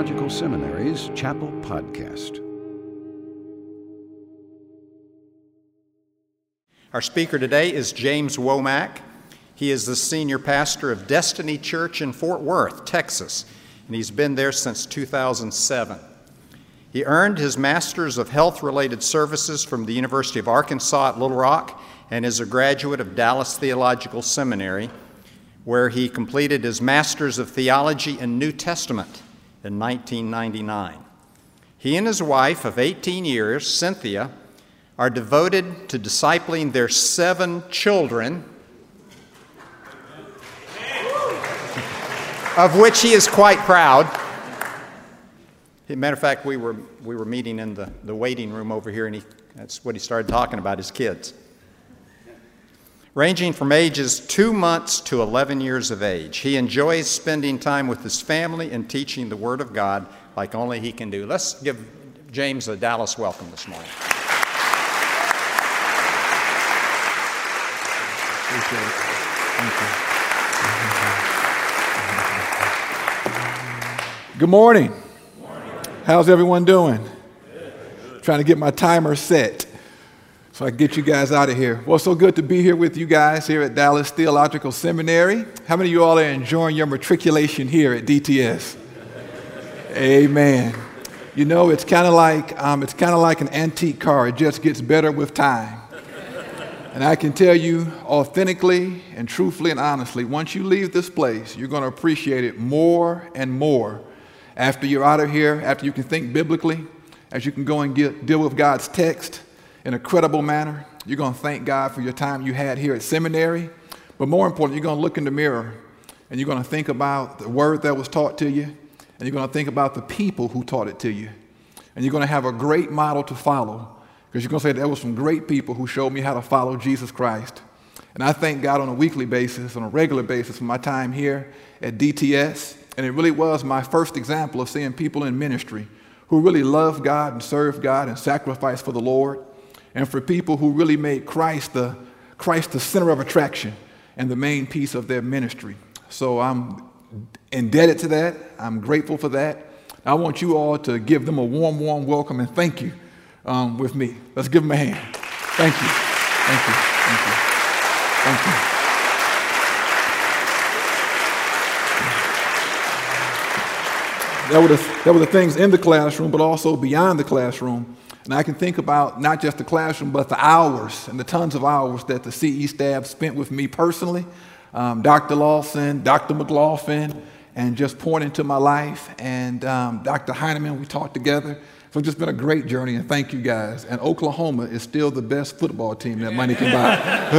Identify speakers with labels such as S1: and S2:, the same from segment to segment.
S1: Theological Seminary's Chapel Podcast.
S2: Our speaker today is James Womack. He is the senior pastor of Destiny Church in Fort Worth, Texas, and he's been there since 2007. He earned his Master's of Health-Related Services from the University of Arkansas at Little Rock and is a graduate of Dallas Theological Seminary, where he completed his Master's of Theology in New Testament in 1999. He and his wife of 18 years, Cynthia, are devoted to discipling their 7 children, of which he is quite proud. As a matter of fact, we were meeting in the waiting room over here, and that's what he started talking about, his kids. Ranging from ages 2 months to 11 years of age. He enjoys spending time with his family and teaching the Word of God like only he can do. Let's give James a Dallas welcome this morning.
S3: Appreciate it. Thank you. Good morning. How's everyone doing? Trying to get my timer set so I can get you guys out of here. Well, it's so good to be here with you guys here at Dallas Theological Seminary. How many of you all are enjoying your matriculation here at DTS? Amen. You know, it's kind of like an antique car. It just gets better with time. And I can tell you authentically and truthfully and honestly, once you leave this place, you're going to appreciate it more and more after you're out of here, after you can think biblically, as you can go and deal with God's text in a credible manner. You're going to thank God for your time you had here at seminary. But more importantly, you're going to look in the mirror and you're going to think about the word that was taught to you, and you're going to think about the people who taught it to you. And you're going to have a great model to follow, because you're going to say, there were some great people who showed me how to follow Jesus Christ. And I thank God on a weekly basis, on a regular basis, for my time here at DTS. And it really was my first example of seeing people in ministry who really love God and serve God and sacrifice for the Lord, and for people who really made Christ the center of attraction and the main piece of their ministry. So I'm indebted to that. I'm grateful for that. I want you all to give them a warm, warm welcome and thank you with me. Let's give them a hand. Thank you. Thank you. Thank you. Thank you. There were the things in the classroom, but also beyond the classroom. And I can think about not just the classroom, but the hours and the tons of hours that the CE staff spent with me personally, Dr. Lawson, Dr. McLaughlin, and just pouring into my life. And Dr. Heineman, we talked together. So it's just been a great journey, and thank you guys. And Oklahoma is still the best football team that money can buy.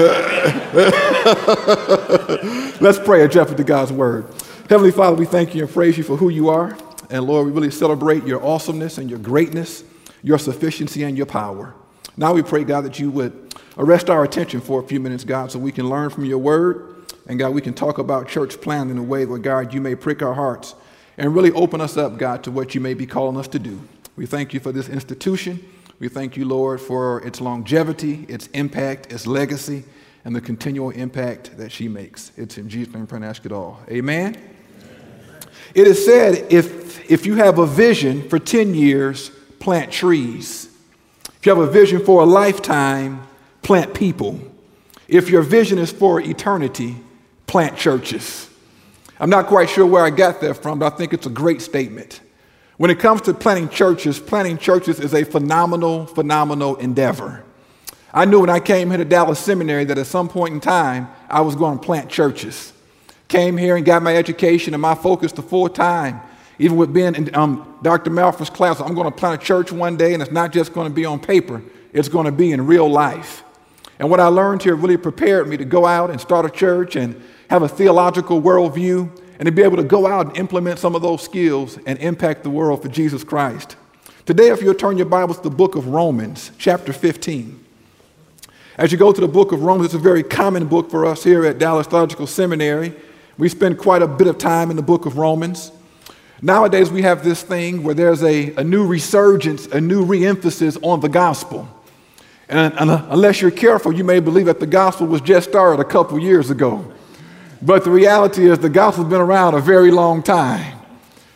S3: Let's pray and jump into God's word. Heavenly Father, we thank you and praise you for who you are. And Lord, we really celebrate your awesomeness and your greatness, your sufficiency and your power. Now we pray, God, that you would arrest our attention for a few minutes, God, so we can learn from your word. And God, we can talk about church planting in a way where, God, you may prick our hearts and really open us up, God, to what you may be calling us to do. We thank you for this institution. We thank you, Lord, for its longevity, its impact, its legacy, and the continual impact that she makes. It's in Jesus' name we pray and ask it all. Amen? It is said, if you have a vision for 10 years, plant trees. If you have a vision for a lifetime, plant people. If your vision is for eternity, plant churches. I'm not quite sure where I got that from, but I think it's a great statement. When it comes to planting churches is a phenomenal endeavor. I knew when I came here to Dallas Seminary that at some point in time, I was going to plant churches. Came here and got my education and my focus to full time. Even with being in Dr. Malford's class, I'm going to plant a church one day, and it's not just going to be on paper. It's going to be in real life. And what I learned here really prepared me to go out and start a church and have a theological worldview, and to be able to go out and implement some of those skills and impact the world for Jesus Christ. Today, if you'll turn your Bibles to the book of Romans, chapter 15. As you go to the book of Romans, it's a very common book for us here at Dallas Theological Seminary. We spend quite a bit of time in the book of Romans. Nowadays, we have this thing where there's a new resurgence, a new re-emphasis on the gospel. And unless you're careful, you may believe that the gospel was just started a couple years ago. But the reality is the gospel's been around a very long time.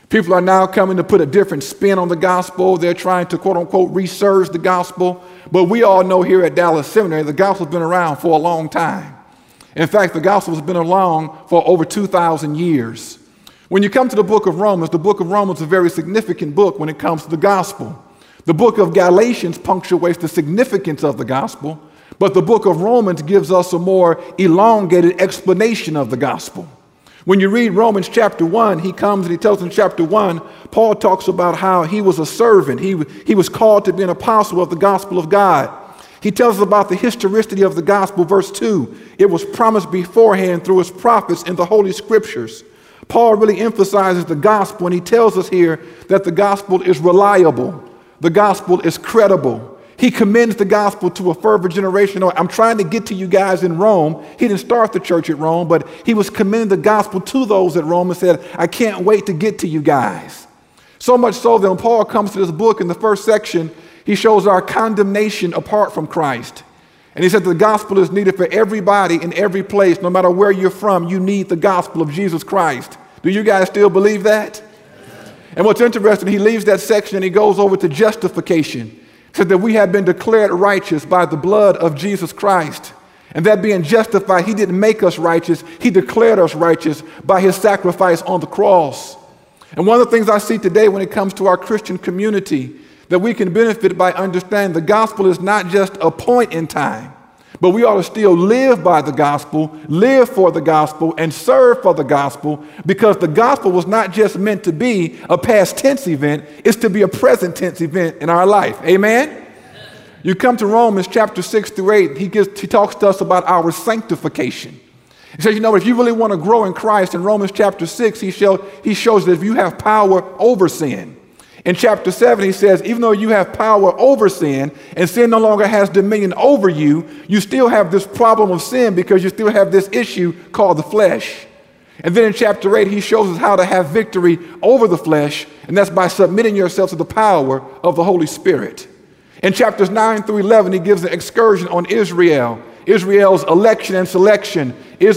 S3: People are now coming to put a different spin on the gospel. They're trying to, quote unquote, resurge the gospel. But we all know here at Dallas Seminary, the gospel's been around for a long time. In fact, the gospel has been around for over 2,000 years. When you come to the book of Romans is a very significant book when it comes to the gospel. The book of Galatians punctuates the significance of the gospel, but the book of Romans gives us a more elongated explanation of the gospel. When you read Romans chapter 1, he comes and he tells in chapter 1, Paul talks about how he was a servant. He was called to be an apostle of the gospel of God. He tells us about the historicity of the gospel, verse 2. It was promised beforehand through his prophets in the Holy Scriptures. Paul really emphasizes the gospel, and he tells us here that the gospel is reliable. The gospel is credible. He commends the gospel to a fervent generation. I'm trying to get to you guys in Rome. He didn't start the church at Rome, but he was commending the gospel to those at Rome and said, I can't wait to get to you guys. So much so that when Paul comes to this book in the first section, he shows our condemnation apart from Christ. And he said the gospel is needed for everybody in every place. No matter where you're from, you need the gospel of Jesus Christ. Do you guys still believe that? And what's interesting, he leaves that section and he goes over to justification. He said that we have been declared righteous by the blood of Jesus Christ. And that being justified, he didn't make us righteous. He declared us righteous by his sacrifice on the cross. And one of the things I see today when it comes to our Christian community that we can benefit by understanding the gospel is not just a point in time, but we ought to still live by the gospel, live for the gospel, and serve for the gospel, because the gospel was not just meant to be a past tense event, it's to be a present tense event in our life. Amen? You come to Romans chapter 6 through 8, he talks to us about our sanctification. He says, if you really want to grow in Christ, in Romans chapter 6, he shows that if you have power over sin. In chapter 7, he says, even though you have power over sin and sin no longer has dominion over you, you still have this problem of sin because you still have this issue called the flesh. And then in chapter 8, he shows us how to have victory over the flesh, and that's by submitting yourself to the power of the Holy Spirit. In chapters 9 through 11, he gives an excursion on Israel, Israel's election and selection,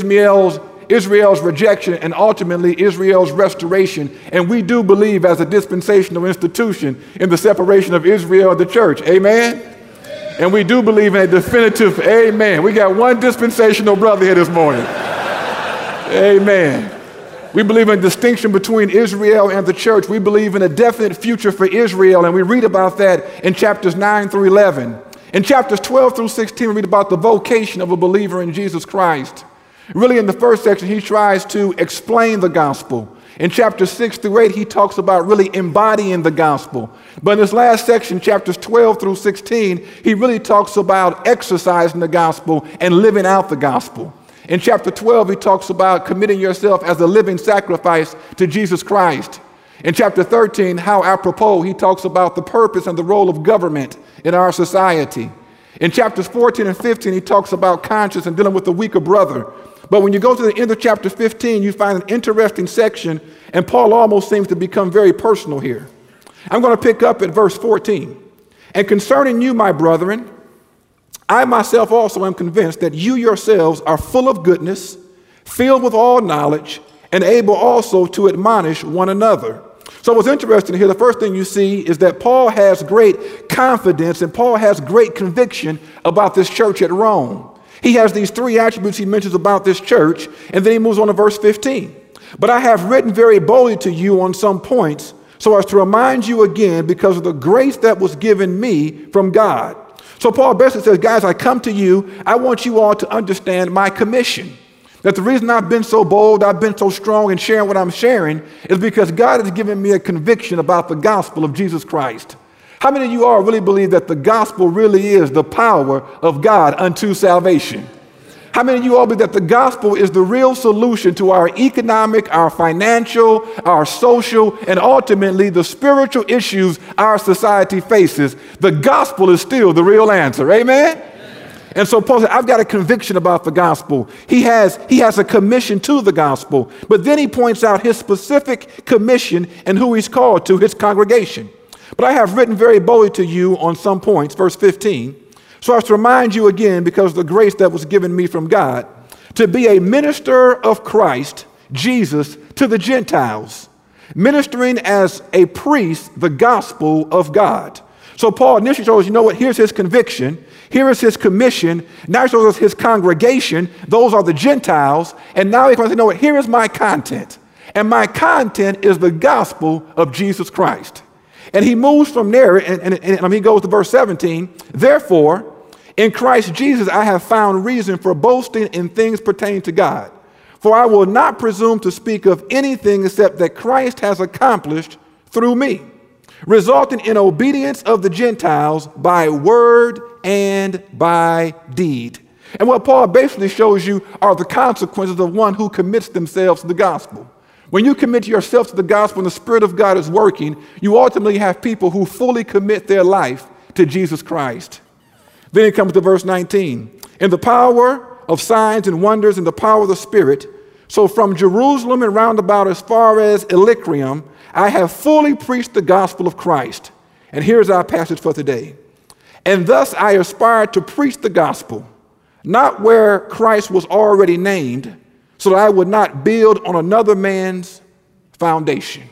S3: Israel's rejection, and ultimately Israel's restoration. And we do believe as a dispensational institution in the separation of Israel and the church. Amen? And we do believe in a definitive amen. We got one dispensational brother here this morning. Amen. We believe in a distinction between Israel and the church. We believe in a definite future for Israel, and we read about that in chapters 9 through 11. In chapters 12 through 16, we read about the vocation of a believer in Jesus Christ. Really, in the first section, he tries to explain the gospel. In chapters 6 through 8, he talks about really embodying the gospel. But in this last section, chapters 12 through 16, he really talks about exercising the gospel and living out the gospel. In chapter 12, he talks about committing yourself as a living sacrifice to Jesus Christ. In chapter 13, how apropos, he talks about the purpose and the role of government in our society. In chapters 14 and 15, he talks about conscience and dealing with the weaker brother. But when you go to the end of chapter 15, you find an interesting section, and Paul almost seems to become very personal here. I'm going to pick up at verse 14. And concerning you, my brethren, I myself also am convinced that you yourselves are full of goodness, filled with all knowledge, and able also to admonish one another. So what's interesting here, the first thing you see is that Paul has great confidence and Paul has great conviction about this church at Rome. He has these three attributes he mentions about this church, and then he moves on to verse 15. But I have written very boldly to you on some points, so as to remind you again because of the grace that was given me from God. So Paul basically says, guys, I come to you, I want you all to understand my commission. That the reason I've been so bold, I've been so strong in sharing what I'm sharing, is because God has given me a conviction about the gospel of Jesus Christ. How many of you all really believe that the gospel really is the power of God unto salvation? How many of you all believe that the gospel is the real solution to our economic, our financial, our social, and ultimately the spiritual issues our society faces? The gospel is still the real answer. Amen? And so Paul said, I've got a conviction about the gospel. He has a commission to the gospel. But then he points out his specific commission and who he's called to, his congregation. But I have written very boldly to you on some points, verse 15, so as to remind you again, because of the grace that was given me from God, to be a minister of Christ, Jesus, to the Gentiles, ministering as a priest the gospel of God. So Paul initially shows, you know what, here's his conviction, here is his commission, now he shows us his congregation, those are the Gentiles, and now he comes, you know what, here is my content. And my content is the gospel of Jesus Christ. And he moves from there, and he goes to verse 17, therefore, in Christ Jesus I have found reason for boasting in things pertaining to God. For I will not presume to speak of anything except that Christ has accomplished through me, resulting in obedience of the Gentiles by word and by deed. And what Paul basically shows you are the consequences of one who commits themselves to the gospel. When you commit yourself to the gospel and the Spirit of God is working, you ultimately have people who fully commit their life to Jesus Christ. Then it comes to verse 19. In the power of signs and wonders and the power of the Spirit, so from Jerusalem and round about as far as Illyricum, I have fully preached the gospel of Christ. And here's our passage for today. And thus I aspire to preach the gospel, not where Christ was already named, so that I would not build on another man's foundation.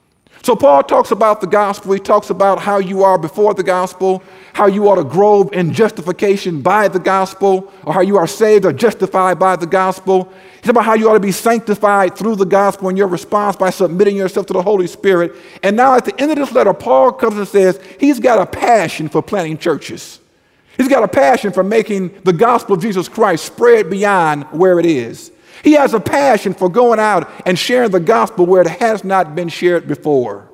S3: So Paul talks about the gospel. He talks about how you are before the gospel, how you ought to grow in justification by the gospel, or how you are saved or justified by the gospel. He talks about how you ought to be sanctified through the gospel and your response by submitting yourself to the Holy Spirit. And now at the end of this letter, Paul comes and says he's got a passion for planting churches. He's got a passion for making the gospel of Jesus Christ spread beyond where it is. He has a passion for going out and sharing the gospel where it has not been shared before.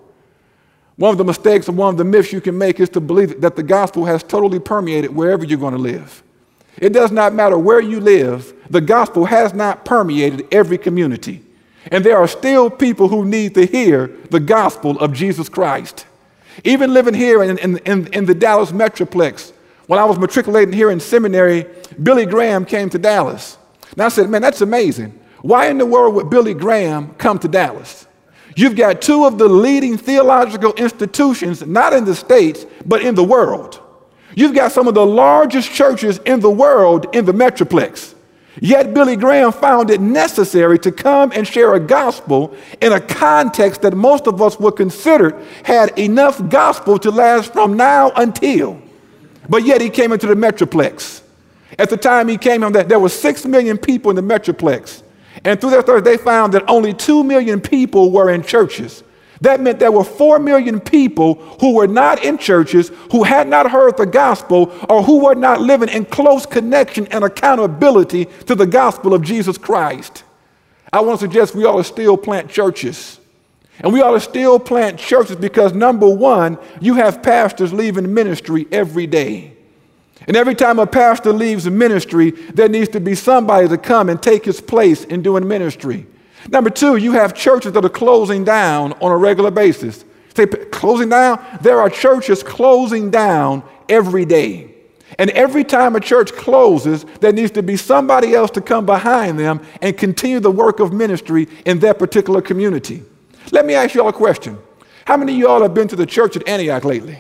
S3: One of the mistakes and one of the myths you can make is to believe that the gospel has totally permeated wherever you're going to live. It does not matter where you live, the gospel has not permeated every community. And there are still people who need to hear the gospel of Jesus Christ. Even living here in the Dallas Metroplex, when I was matriculating here in seminary, Billy Graham came to Dallas. And I said, man, that's amazing. Why in the world would Billy Graham come to Dallas? You've got two of the leading theological institutions, not in the States, but in the world. You've got some of the largest churches in the world in the Metroplex. Yet Billy Graham found it necessary to come and share a gospel in a context that most of us would consider had enough gospel to last from now until. But yet he came into the Metroplex. At the time he came, there were 6 million people in the Metroplex. And through their studies, they found that only 2 million people were in churches. That meant there were 4 million people who were not in churches, who had not heard the gospel, or who were not living in close connection and accountability to the gospel of Jesus Christ. I want to suggest we ought to still plant churches. And we ought to still plant churches because, number one, you have pastors leaving ministry every day. And every time a pastor leaves a ministry, there needs to be somebody to come and take his place in doing ministry. Number two, you have churches that are closing down on a regular basis. Say, closing down? There are churches closing down every day. And every time a church closes, there needs to be somebody else to come behind them and continue the work of ministry in that particular community. Let me ask you all a question. How many of you all have been to the church at Antioch lately?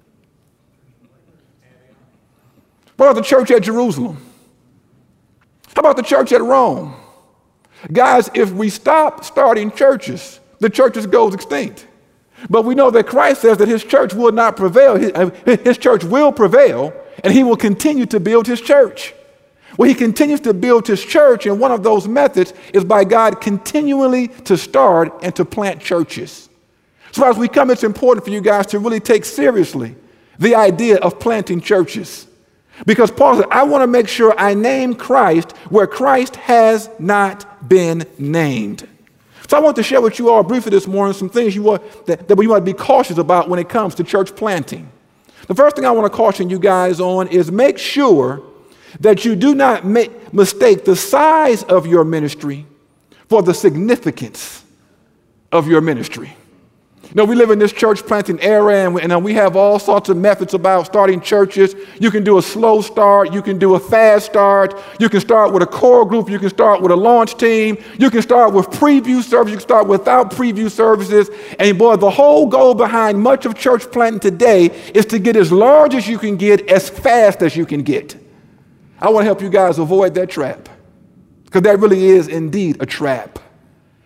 S3: What about the church at Jerusalem? How about the church at Rome? Guys, if we stop starting churches, the churches goes extinct. But we know that Christ says that his church will not prevail. His church will prevail, and he will continue to build his church. Well, he continues to build his church, and one of those methods is by God continually to start and to plant churches. So as we come, it's important for you guys to really take seriously the idea of planting churches. Because Paul said, I want to make sure I name Christ where Christ has not been named. So I want to share with you all briefly this morning some things that we want to be cautious about when it comes to church planting. The first thing I want to caution you guys on is make sure that you do not mistake the size of your ministry for the significance of your ministry. You know, we live in this church planting era, and we have all sorts of methods about starting churches. You can do a slow start. You can do a fast start. You can start with a core group. You can start with a launch team. You can start with preview services. You can start without preview services. And boy, the whole goal behind much of church planting today is to get as large as you can get, as fast as you can get. I want to help you guys avoid that trap, because that really is indeed a trap.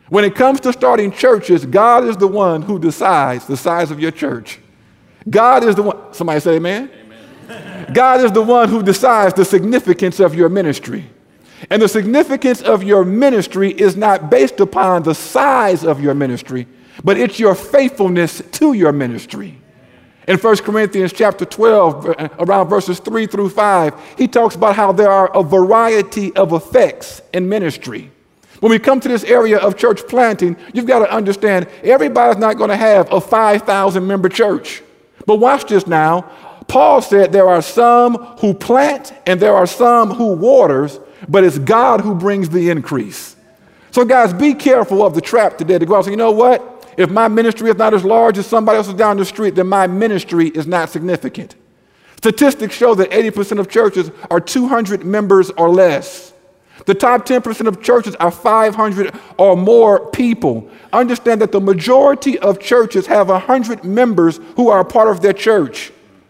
S3: When it comes to starting churches, God is the one who decides the size of your church. God is the one, somebody say amen? Amen. God is the one who decides the significance of your ministry. And the significance of your ministry is not based upon the size of your ministry, but it's your faithfulness to your ministry. In 1 Corinthians chapter 12, around verses 3 through 5, he talks about how there are a variety of effects in ministry. When we come to this area of church planting, you've got to understand everybody's not going to have a 5,000 member church. But watch this now. Paul said there are some who plant and there are some who waters, but it's God who brings the increase. So guys, be careful of the trap today to go out and say, you know what? If my ministry is not as large as somebody else's down the street, then my ministry is not significant. Statistics show that 80% of churches are 200 members or less. The top 10% of churches are 500 or more people. Understand that the majority of churches have 100 members who are a part of their church.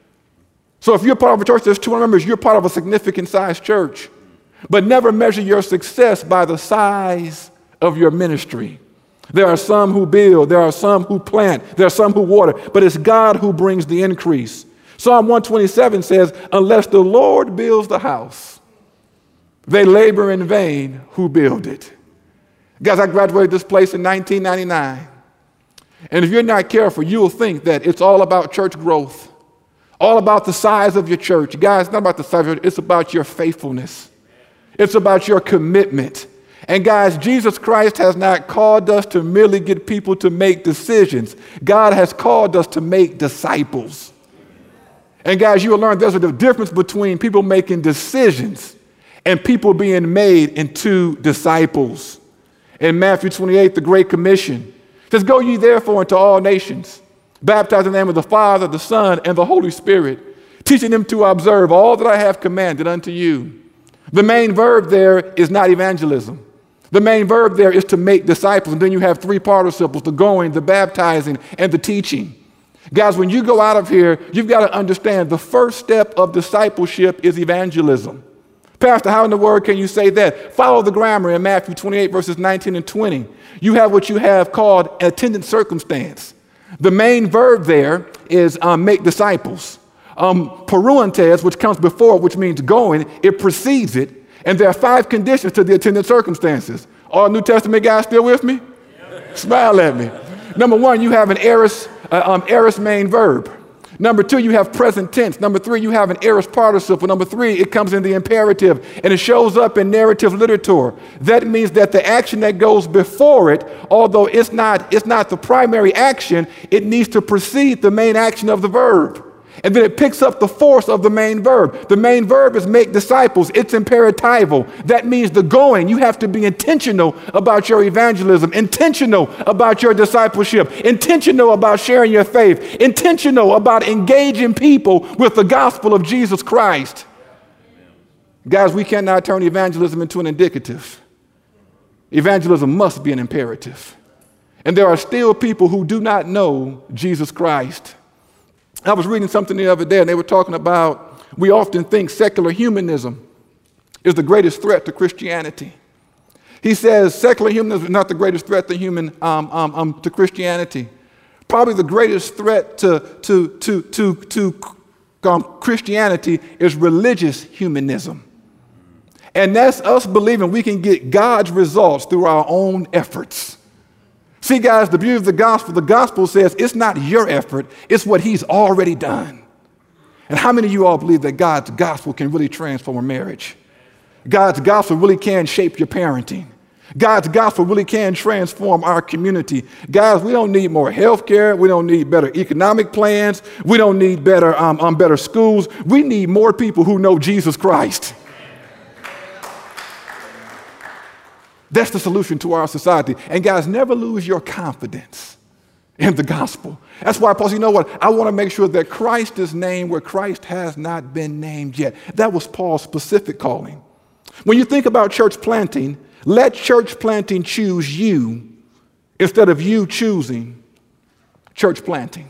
S3: So if you're part of a church that's 200 members, you're part of a significant sized church. But never measure your success by the size of your ministry. There are some who build, there are some who plant, there are some who water, but it's God who brings the increase. Psalm 127 says, unless the Lord builds the house, they labor in vain who build it. Guys, I graduated this place in 1999. And if you're not careful, you'll think that it's all about church growth, all about the size of your church. Guys, it's not about the size of your church, it's about your faithfulness. It's about your commitment. And guys, Jesus Christ has not called us to merely get people to make decisions. God has called us to make disciples. And guys, you will learn there's a difference between people making decisions and people being made into disciples. In Matthew 28, the Great Commission says, go ye therefore into all nations, baptize in the name of the Father, the Son, and the Holy Spirit, teaching them to observe all that I have commanded unto you. The main verb there is not evangelism. The main verb there is to make disciples. And then you have three participles, the going, the baptizing, and the teaching. Guys, when you go out of here, you've got to understand the first step of discipleship is evangelism. Pastor, how in the word can you say that? Follow the grammar in Matthew 28, verses 19 and 20. You have what you have called attendant circumstance. The main verb there is make disciples. Peruantes, which comes before, which means going, it precedes it. And there are 5 conditions to the attendant circumstances. All New Testament guys still with me? Yep. Smile at me. Number 1, you have an aorist main verb. Number 2, you have present tense. Number 3, you have an aorist participle. Number 3, it comes in the imperative, and it shows up in narrative literature. That means that the action that goes before it, although it's not the primary action, it needs to precede the main action of the verb. And then it picks up the force of the main verb. The main verb is make disciples. It's imperatival. That means the going. You have to be intentional about your evangelism, intentional about your discipleship, intentional about sharing your faith, intentional about engaging people with the gospel of Jesus Christ. Guys, we cannot turn evangelism into an indicative. Evangelism must be an imperative. And there are still people who do not know Jesus Christ. I was reading something the other day, and they were talking about, we often think secular humanism is the greatest threat to Christianity. He says secular humanism is not the greatest threat to Christianity. Probably the greatest threat to Christianity is religious humanism. And that's us believing we can get God's results through our own efforts. See, guys, the beauty of the gospel says it's not your effort, it's what he's already done. And how many of you all believe that God's gospel can really transform a marriage? God's gospel really can shape your parenting. God's gospel really can transform our community. Guys, we don't need more health care. We don't need better economic plans. We don't need better schools. We need more people who know Jesus Christ. That's the solution to our society. And guys, never lose your confidence in the gospel. That's why Paul said, you know what? I want to make sure that Christ is named where Christ has not been named yet. That was Paul's specific calling. When you think about church planting, let church planting choose you instead of you choosing church planting.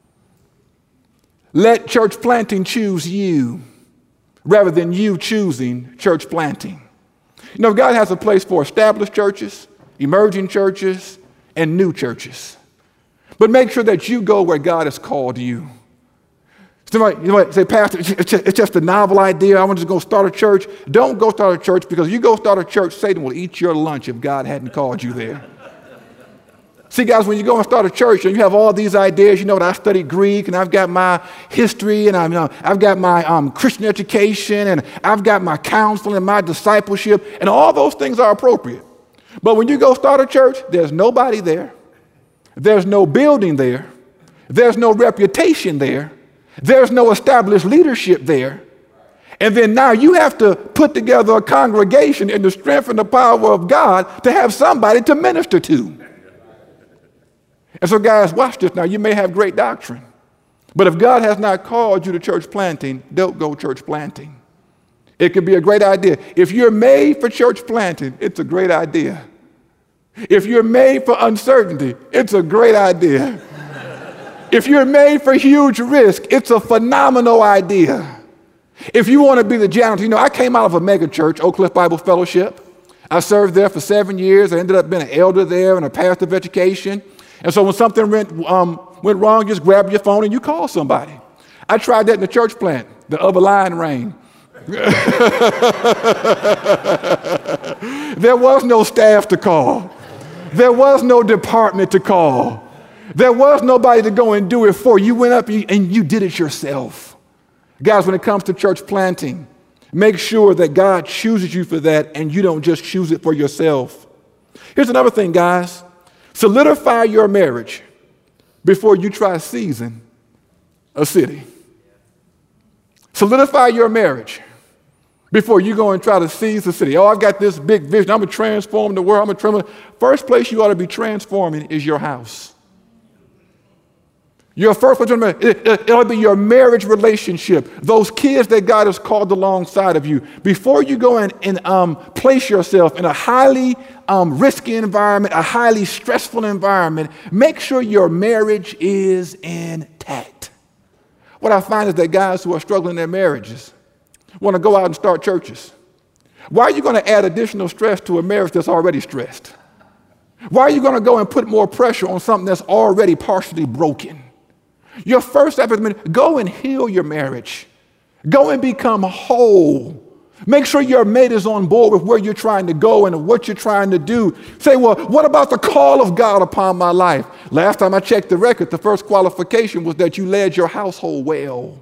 S3: Let church planting choose you rather than you choosing church planting. You know, God has a place for established churches emerging churches, and new churches. But make sure that you go where God has called you. Somebody, you might say, Pastor, it's just a novel idea. I want to go start a church. Don't go start a church, because you go start a church, Satan will eat your lunch if God hadn't called you there. See, guys, when you go and start a church and you have all these ideas, you know, that I studied Greek and I've got my history and I've got my Christian education and I've got my counseling and my discipleship, and all those things are appropriate. But when you go start a church, there's nobody there. There's no building there. There's no reputation there. There's no established leadership there. And then now you have to put together a congregation in the strength and the power of God to have somebody to minister to. And so, guys, watch this now. You may have great doctrine, but if God has not called you to church planting, don't go church planting. It could be a great idea. If you're made for church planting, it's a great idea. If you're made for uncertainty, it's a great idea. If you're made for huge risk, it's a phenomenal idea. If you want to be the janitor, you know, I came out of a mega church, Oak Cliff Bible Fellowship. I served there for 7 years. I ended up being an elder there and a pastor of education. And so when something went wrong, you just grab your phone and you call somebody. I tried that in the church plant. The other line rang. There was no staff to call. There was no department to call. There was nobody to go and do it for. You went up and you did it yourself. Guys, when it comes to church planting, make sure that God chooses you for that and you don't just choose it for yourself. Here's another thing, guys. Solidify your marriage before you try to season a city. Solidify your marriage before you go and try to seize the city. Oh, I've got this big vision. I'm going to transform the world. First place you ought to be transforming is your house. Your first place, it ought to be your marriage relationship, those kids that God has called alongside of you. Before you go and place yourself in a highly risky environment, a highly stressful environment, make sure your marriage is intact. What I find is that guys who are struggling in their marriages want to go out and start churches. Why are you going to add additional stress to a marriage that's already stressed? Why are you going to go and put more pressure on something that's already partially broken? Your first effort is go and heal your marriage. Go and become whole. Make sure your mate is on board with where you're trying to go and what you're trying to do. Say, well, what about the call of God upon my life? Last time I checked the record, the first qualification was that you led your household well.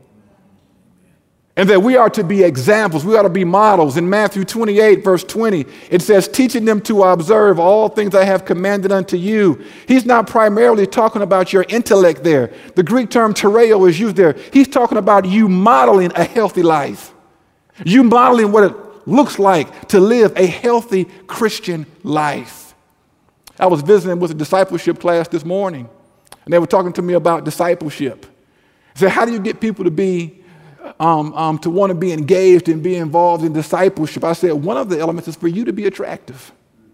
S3: And that we are to be examples. We are to be models. In Matthew 28, verse 20, it says, teaching them to observe all things I have commanded unto you. He's not primarily talking about your intellect there. The Greek term tereo is used there. He's talking about you modeling a healthy life. You modeling what it looks like to live a healthy Christian life. I was visiting with a discipleship class this morning, and they were talking to me about discipleship. They said, how do you get people to be to want to be engaged and be involved in discipleship? I said, one of the elements is for you to be attractive.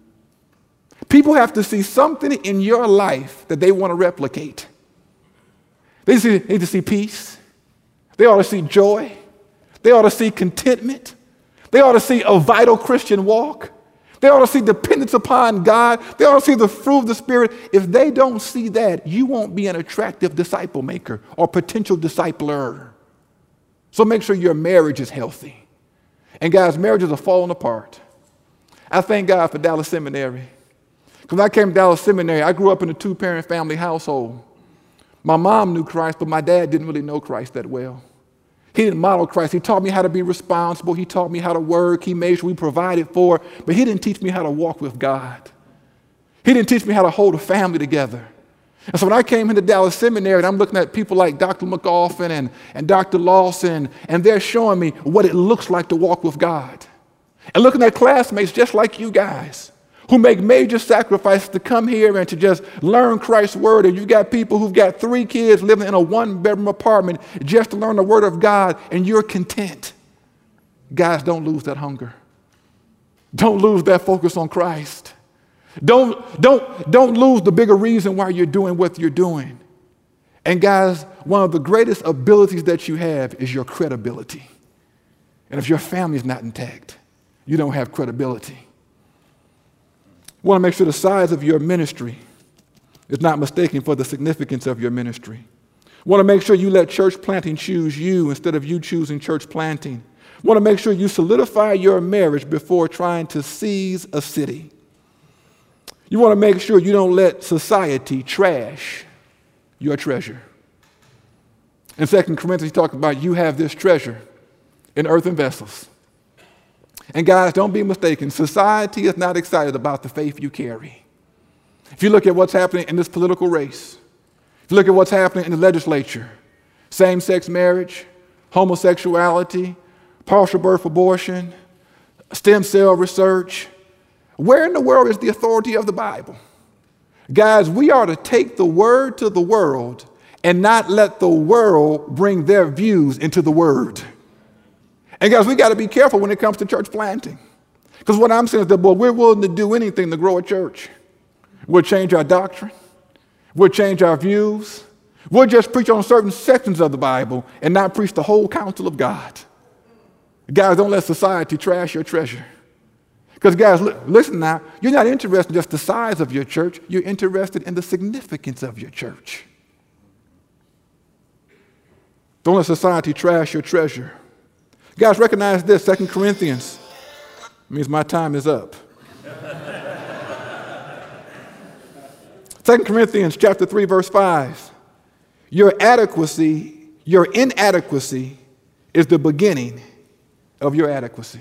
S3: People have to see something in your life that they want to replicate. They need to see peace. They ought to see joy. They ought to see contentment. They ought to see a vital Christian walk. They ought to see dependence upon God. They ought to see the fruit of the Spirit. If they don't see that, you won't be an attractive disciple maker or potential discipler. So make sure your marriage is healthy. And guys, marriages are falling apart. I thank God for Dallas Seminary. Because when I came to Dallas Seminary, I grew up in a 2-parent family household. My mom knew Christ, but my dad didn't really know Christ that well. He didn't model Christ. He taught me how to be responsible. He taught me how to work. He made sure we provided for, but he didn't teach me how to walk with God. He didn't teach me how to hold a family together. And so when I came into Dallas Seminary, and I'm looking at people like Dr. McAuliffe and Dr. Lawson, and they're showing me what it looks like to walk with God. And looking at classmates just like you guys who make major sacrifices to come here and to just learn Christ's word. And you got people who've got 3 kids living in a 1-bedroom apartment just to learn the word of God, and you're content. Guys, don't lose that hunger. Don't lose that focus on Christ. Don't lose the bigger reason why you're doing what you're doing. And guys, one of the greatest abilities that you have is your credibility. And if your family is not intact, you don't have credibility. You want to make sure the size of your ministry is not mistaken for the significance of your ministry. You want to make sure you let church planting choose you instead of you choosing church planting. You want to make sure you solidify your marriage before trying to seize a city. You want to make sure you don't let society trash your treasure. In 2 Corinthians, he talks about you have this treasure in earthen vessels. And guys, don't be mistaken. Society is not excited about the faith you carry. If you look at what's happening in this political race, if you look at what's happening in the legislature, same-sex marriage, homosexuality, partial birth abortion, stem cell research, where in the world is the authority of the Bible? Guys, we are to take the word to the world and not let the world bring their views into the word. And guys, we got to be careful when it comes to church planting. Because what I'm saying is that, boy, we're willing to do anything to grow a church. We'll change our doctrine. We'll change our views. We'll just preach on certain sections of the Bible and not preach the whole counsel of God. Guys, don't let society trash your treasure. Because guys, listen now, you're not interested in just the size of your church. You're interested in the significance of your church. Don't let society trash your treasure. Guys, recognize this, 2 Corinthians means my time is up. 2 Corinthians chapter 3, verse 5. Your inadequacy is the beginning of your adequacy.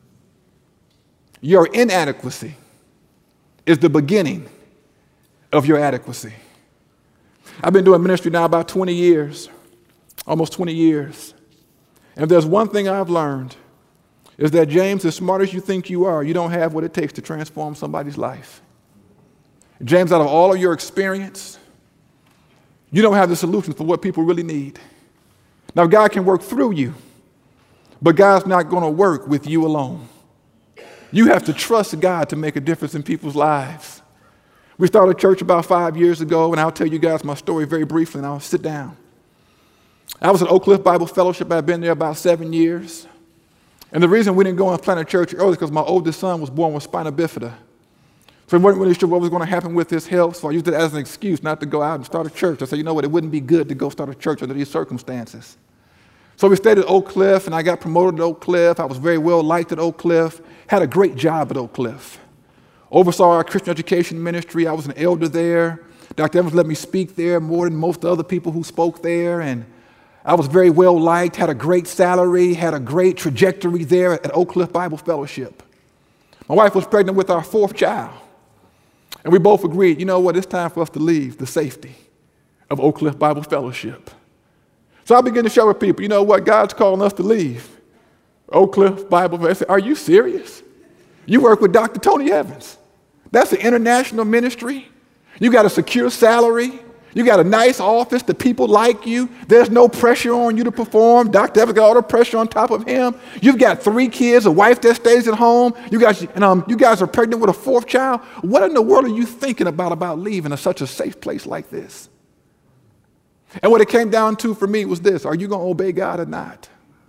S3: Your inadequacy is the beginning of your adequacy. I've been doing ministry now about 20 years, almost 20 years. And if there's one thing I've learned, is that, James, as smart as you think you are, you don't have what it takes to transform somebody's life. James, out of all of your experience, you don't have the solution for what people really need. Now, God can work through you, but God's not going to work with you alone. You have to trust God to make a difference in people's lives. We started a church about 5 years ago, and I'll tell you guys my story very briefly, and I'll sit down. I was at Oak Cliff Bible Fellowship. I've been there about 7 years. And the reason we didn't go and plant a church early is because my oldest son was born with spina bifida. So we weren't really sure what was going to happen with his health, so I used it as an excuse not to go out and start a church. I said, you know what, it wouldn't be good to go start a church under these circumstances. So we stayed at Oak Cliff, and I got promoted at Oak Cliff. I was very well liked at Oak Cliff, had a great job at Oak Cliff. Oversaw our Christian education ministry. I was an elder there. Dr. Evans let me speak there more than most other people who spoke there, and I was very well liked, had a great salary, had a great trajectory there at Oak Cliff Bible Fellowship. My wife was pregnant with our fourth child, and we both agreed, you know what, it's time for us to leave the safety of Oak Cliff Bible Fellowship. So I began to share with people, you know what, God's calling us to leave Oak Cliff Bible Fellowship. I said, are you serious? You work with Dr. Tony Evans. That's an international ministry. You got a secure salary. You got a nice office. The people like you. There's no pressure on you to perform. Dr. Evans got all the pressure on top of him. You've got 3 kids, a wife that stays at home. You guys are pregnant with a 4th child. What in the world are you thinking about leaving such a safe place like this? And what it came down to for me was this: are you going to obey God or not?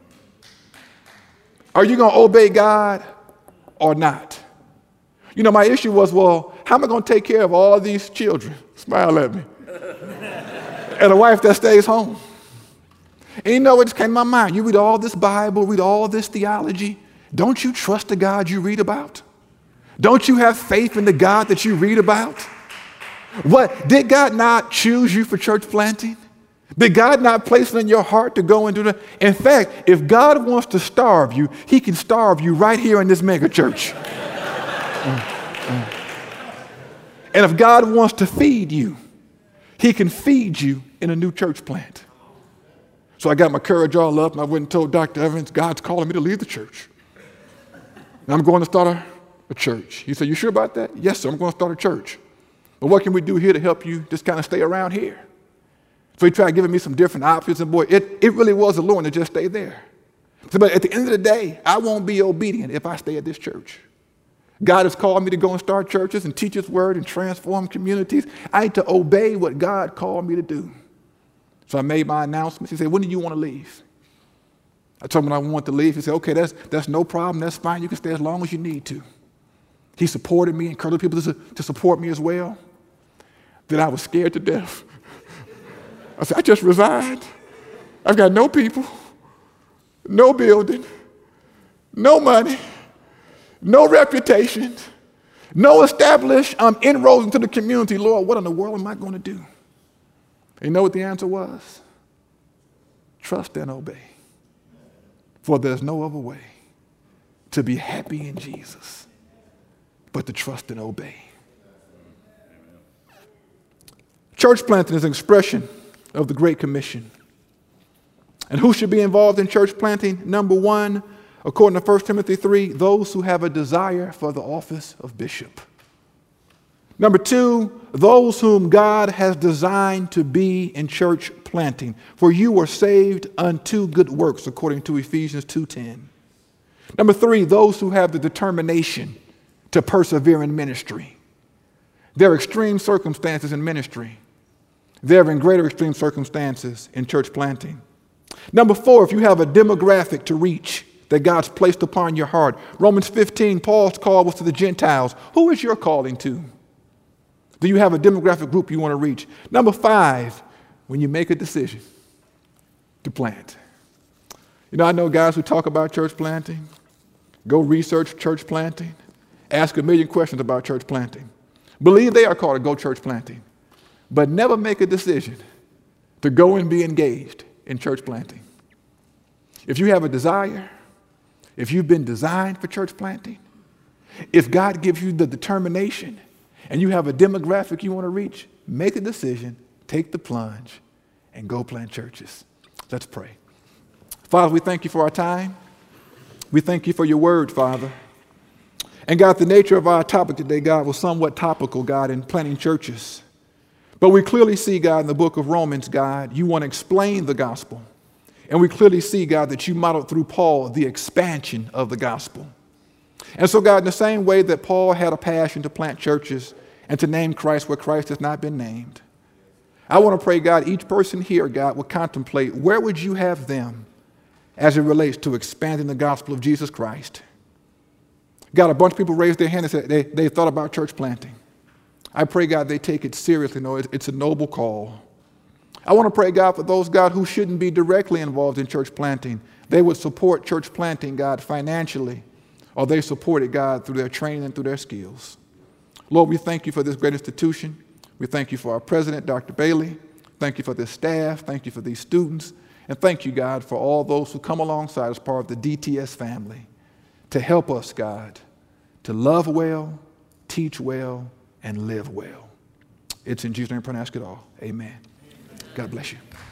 S3: Are you going to obey God or not? You know, my issue was, well, how am I going to take care of all these children? Smile at me. And a wife that stays home. And you know what just came to my mind? You read all this Bible, read all this theology. Don't you trust the God you read about? Don't you have faith in the God that you read about? What, did God not choose you for church planting? Did God not place it in your heart to go and do that? In fact, if God wants to starve you, he can starve you right here in this mega church. And if God wants to feed you, he can feed you in a new church plant. So I got my courage all up, and I went and told Dr. Evans, God's calling me to leave the church. And I'm going to start a church. He said, you sure about that? Yes, sir, I'm going to start a church. But what can we do here to help you just kind of stay around here? So he tried giving me some different options, and boy, it really was alluring to just stay there. So, but at the end of the day, I won't be obedient if I stay at this church. God has called me to go and start churches and teach his word and transform communities. I need to obey what God called me to do. So I made my announcements. He said, when do you want to leave? I told him I want to leave. He said, okay, that's no problem. That's fine. You can stay as long as you need to. He supported me, encouraged people to support me as well. Then I was scared to death. I said, I just resigned. I've got no people, no building, no money, no reputation, no established inroads into the community. Lord, what in the world am I going to do? And you know what the answer was? Trust and obey. For there's no other way to be happy in Jesus but to trust and obey. Church planting is an expression of the Great Commission. And who should be involved in church planting? Number one, according to 1 Timothy 3, those who have a desire for the office of bishop. Number two, those whom God has designed to be in church planting. For you are saved unto good works, according to Ephesians 2:10. Number three, those who have the determination to persevere in ministry. There are extreme circumstances in ministry. There are even greater extreme circumstances in church planting. Number four, if you have a demographic to reach that God's placed upon your heart. Romans 15, Paul's call was to the Gentiles. Who is your calling to? Do you have a demographic group you want to reach? Number five, when you make a decision to plant. You know, I know guys who talk about church planting, go research church planting, ask a million questions about church planting, believe they are called to go church planting, but never make a decision to go and be engaged in church planting. If you have a desire, if you've been designed for church planting, if God gives you the determination and you have a demographic you want to reach, make a decision, take the plunge, and go plant churches. Let's pray. Father, we thank you for our time. We thank you for your word, Father. And God, the nature of our topic today, God, was somewhat topical, God, in planting churches. But we clearly see, God, in the book of Romans, God, you want to explain the gospel. And we clearly see, God, that you modeled through Paul the expansion of the gospel. And so, God, in the same way that Paul had a passion to plant churches and to name Christ where Christ has not been named, I want to pray, God, each person here, God, will contemplate where would you have them as it relates to expanding the gospel of Jesus Christ. God, a bunch of people raised their hand and said they thought about church planting. I pray, God, they take it seriously. No, it's a noble call. I want to pray, God, for those, God, who shouldn't be directly involved in church planting. They would support church planting, God, financially, or they support it, God, through their training and through their skills. Lord, we thank you for this great institution. We thank you for our president, Dr. Bailey. Thank you for this staff. Thank you for these students. And thank you, God, for all those who come alongside as part of the DTS family to help us, God, to love well, teach well, and live well. It's in Jesus' name I pray and ask it all. Amen. God bless you.